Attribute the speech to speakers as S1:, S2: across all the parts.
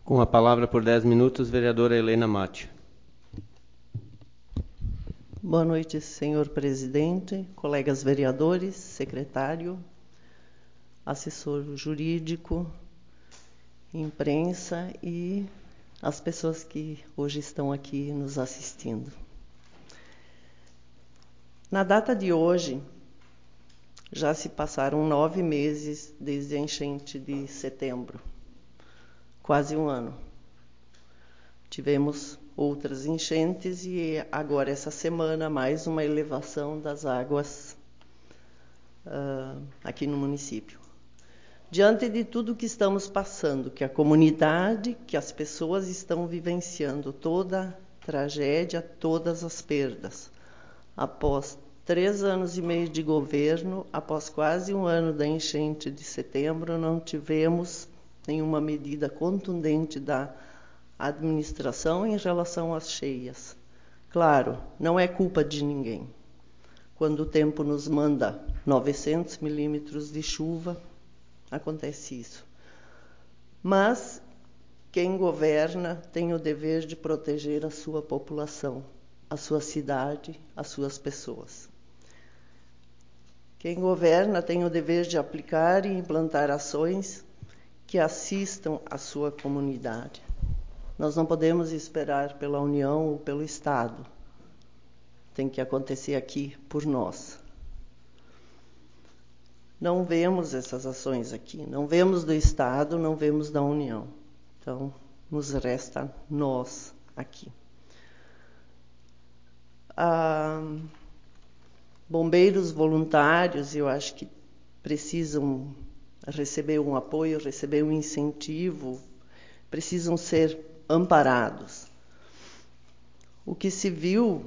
S1: Com a palavra por 10 minutos, vereadora Helena Matti.
S2: Boa noite, senhor presidente, colegas vereadores, secretário, assessor jurídico, imprensa e as pessoas que hoje estão aqui nos assistindo. Na data de hoje, já se passaram 9 meses desde a enchente de setembro, quase um ano. Tivemos outras enchentes e agora essa semana mais uma elevação das águas aqui no município. Diante de tudo que estamos passando, que a comunidade, que as pessoas estão vivenciando, toda a tragédia, todas as perdas, após 3 anos e meio de governo, após quase um ano da enchente de setembro, não tivemos nenhuma medida contundente da administração em relação às cheias. Claro, não é culpa de ninguém. Quando o tempo nos manda 900 milímetros de chuva, acontece isso. Mas quem governa tem o dever de proteger a sua população, a sua cidade, as suas pessoas. Quem governa tem o dever de aplicar e implantar ações que assistam a sua comunidade. Nós não podemos esperar pela União ou pelo Estado. Tem que acontecer aqui por nós. Não vemos essas ações aqui, não vemos do Estado, não vemos da União. Então, nos resta nós aqui. Bombeiros voluntários, eu acho que precisam receber um apoio, receber um incentivo, precisam ser amparados. O que se viu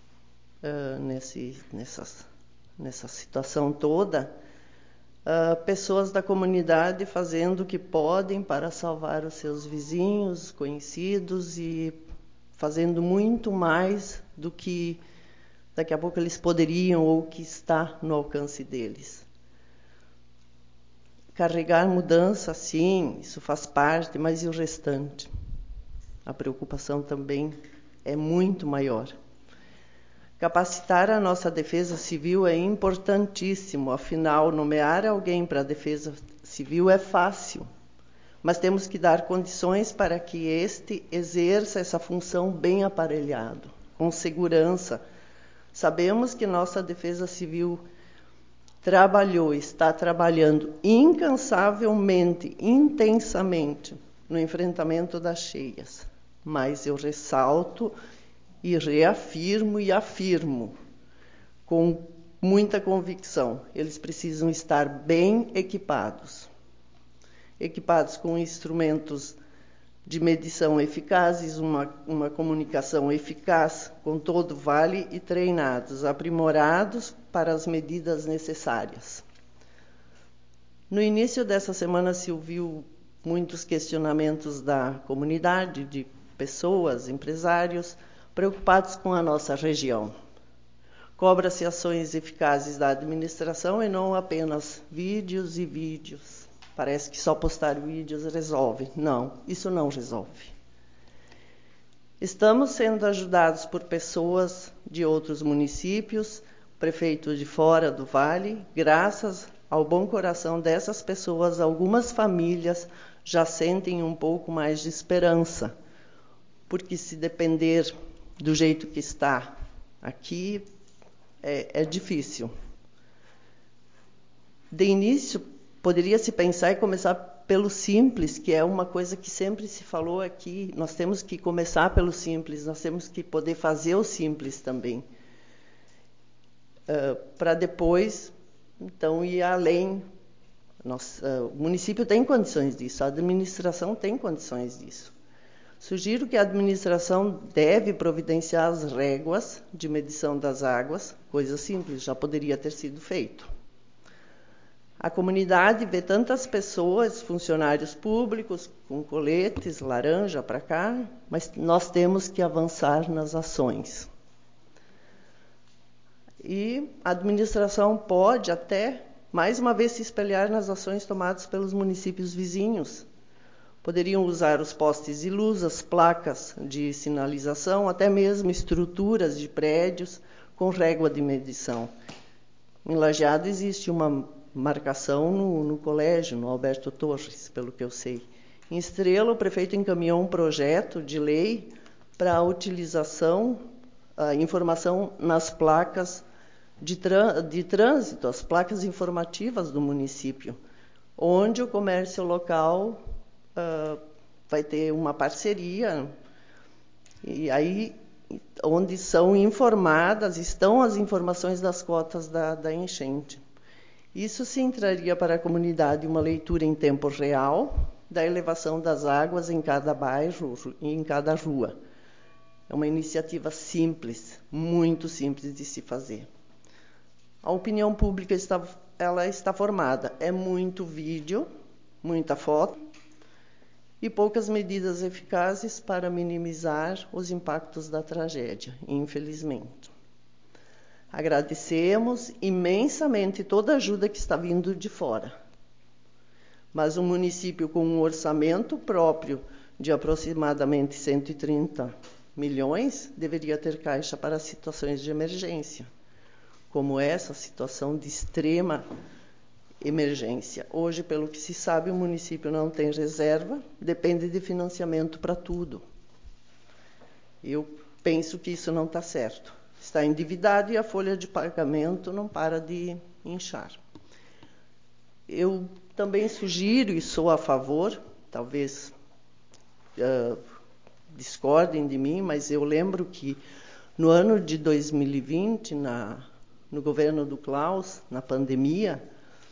S2: nessa situação toda, pessoas da comunidade fazendo o que podem para salvar os seus vizinhos, conhecidos e fazendo muito mais do que daqui a pouco eles poderiam ou que está no alcance deles. Carregar mudança, sim, isso faz parte, mas e o restante? A preocupação também é muito maior. Capacitar a nossa defesa civil é importantíssimo, afinal, nomear alguém para a defesa civil é fácil, mas temos que dar condições para que este exerça essa função bem aparelhado, com segurança. Sabemos que nossa defesa civil está trabalhando incansavelmente, intensamente, no enfrentamento das cheias. Mas eu ressalto e reafirmo e afirmo com muita convicção, eles precisam estar bem equipados. Equipados com instrumentos de medição eficazes, uma comunicação eficaz com todo o vale e treinados, aprimorados para as medidas necessárias. No início dessa semana se ouviu muitos questionamentos da comunidade, de pessoas, empresários, preocupados com a nossa região. Cobra-se ações eficazes da administração e não apenas vídeos e vídeos. Parece que só postar vídeos resolve. Não, isso não resolve. Estamos sendo ajudados por pessoas de outros municípios, prefeitos de fora do Vale. Graças ao bom coração dessas pessoas, algumas famílias já sentem um pouco mais de esperança, porque se depender do jeito que está aqui, é difícil. De início, poderia-se pensar e começar pelo simples, que é uma coisa que sempre se falou aqui. Nós temos que começar pelo simples, nós temos que poder fazer o simples também. Para depois, então, ir além. O município tem condições disso, a administração tem condições disso. Sugiro que a administração deve providenciar as réguas de medição das águas, coisa simples, já poderia ter sido feito. A comunidade vê tantas pessoas, funcionários públicos, com coletes, laranja para cá, mas nós temos que avançar nas ações. E a administração pode até, mais uma vez, se espelhar nas ações tomadas pelos municípios vizinhos. Poderiam usar os postes de luz, as placas de sinalização, até mesmo estruturas de prédios com régua de medição. Em Lajeado existe uma marcação no colégio, no Alberto Torres, pelo que eu sei. Em Estrela, o prefeito encaminhou um projeto de lei para a utilização, a informação nas placas de trânsito, as placas informativas do município, onde o comércio local vai ter uma parceria, e aí onde são informadas, estão as informações das cotas da enchente. Isso sim traria para a comunidade uma leitura em tempo real da elevação das águas em cada bairro e em cada rua. É uma iniciativa simples, muito simples de se fazer. A opinião pública está formada. É muito vídeo, muita foto e poucas medidas eficazes para minimizar os impactos da tragédia, infelizmente. Agradecemos imensamente toda a ajuda que está vindo de fora. Mas um município com um orçamento próprio de aproximadamente 130 milhões deveria ter caixa para situações de emergência, como essa situação de extrema emergência. Hoje, pelo que se sabe, o município não tem reserva, depende de financiamento para tudo. Eu penso que isso não está certo. Está endividado e a folha de pagamento não para de inchar. Eu também sugiro e sou a favor, talvez discordem de mim, mas eu lembro que no ano de 2020, no governo do Klaus, na pandemia,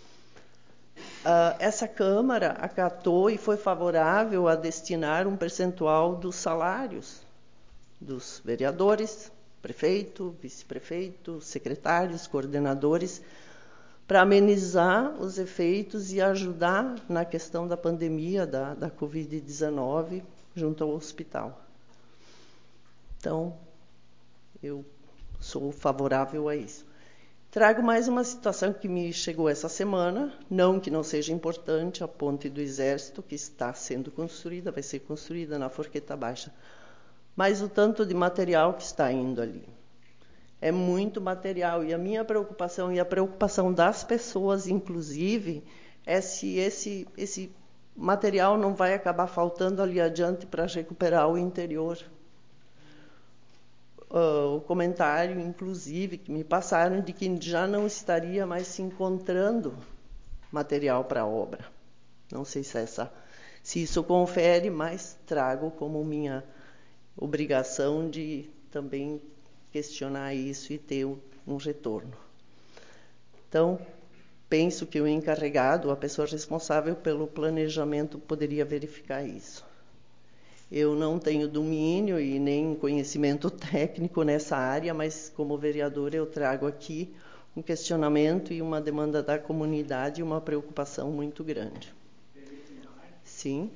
S2: essa Câmara acatou e foi favorável a destinar um percentual dos salários dos vereadores, prefeito, vice-prefeito, secretários, coordenadores, para amenizar os efeitos e ajudar na questão da pandemia da Covid-19 junto ao hospital. Então, eu sou favorável a isso. Trago mais uma situação que me chegou essa semana, não que não seja importante, a ponte do Exército, que está sendo construída, vai ser construída na Forqueta Baixa, mas o tanto de material que está indo ali. É muito material, e a minha preocupação e a preocupação das pessoas, inclusive, é se esse material não vai acabar faltando ali adiante para recuperar o interior. O comentário, inclusive, que me passaram de que já não estaria mais se encontrando material para a obra. Não sei se isso confere, mas trago como minha obrigação de também questionar isso e ter um retorno. Então, penso que o encarregado, a pessoa responsável pelo planejamento, poderia verificar isso. Eu não tenho domínio e nem conhecimento técnico nessa área, mas como vereadora eu trago aqui um questionamento e uma demanda da comunidade e uma preocupação muito grande. Sim.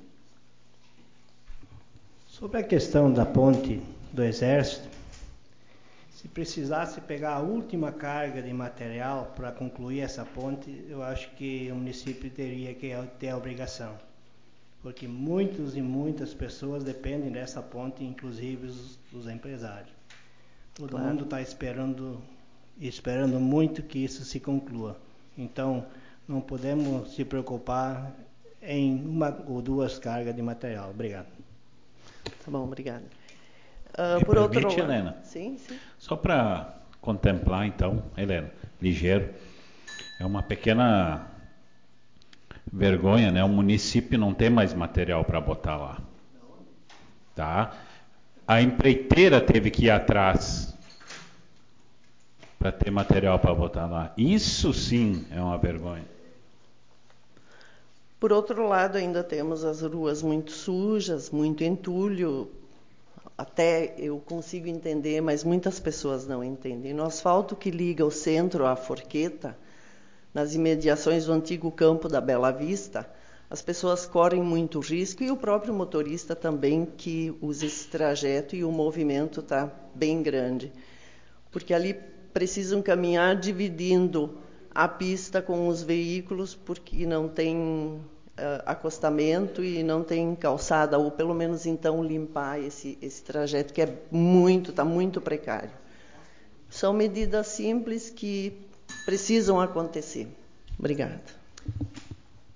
S3: Sobre a questão da ponte do Exército, se precisasse pegar a última carga de material para concluir essa ponte, eu acho que o município teria que ter a obrigação. Porque muitos e muitas pessoas dependem dessa ponte, inclusive os empresários. Todo mundo está esperando muito que isso se conclua. Então, não podemos se preocupar em uma ou duas cargas de material. Obrigado.
S2: Tá bom, obrigada.
S4: Por outro lado, Helena?
S2: Sim.
S4: Só para contemplar, então, Helena, ligeiro, é uma pequena vergonha, né? O município não tem mais material para botar lá. Tá? A empreiteira teve que ir atrás para ter material para botar lá. Isso sim é uma vergonha.
S2: Por outro lado, ainda temos as ruas muito sujas, muito entulho. Até eu consigo entender, mas muitas pessoas não entendem. No asfalto que liga o centro à Forqueta, nas imediações do antigo campo da Bela Vista, as pessoas correm muito risco e o próprio motorista também que usa esse trajeto e o movimento está bem grande. Porque ali precisam caminhar dividindo a pista com os veículos porque não tem acostamento e não tem calçada, ou pelo menos então limpar esse trajeto que está muito precário. São medidas simples que precisam acontecer. Obrigada.